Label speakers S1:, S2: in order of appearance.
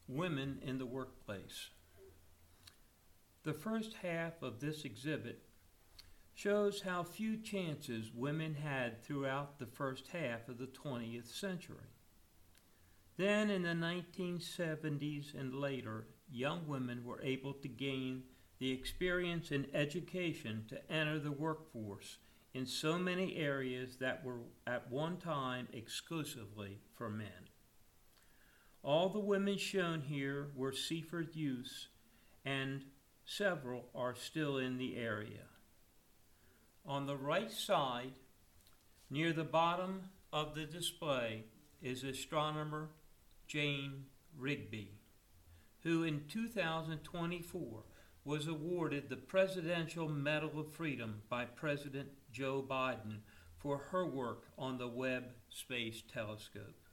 S1: Women in the Workplace. The first half of this exhibit shows how few chances women had throughout the first half of the 20th century. Then in the 1970s and later, young women were able to gain the experience and education to enter the workforce in so many areas that were at one time exclusively for men. All the women shown here were Seaford youths, and several are still in the area. On the right side, near the bottom of the display, is astronomer Jane Rigby, who in 2024 was awarded the Presidential Medal of Freedom by President Joe Biden for her work on the Webb Space Telescope.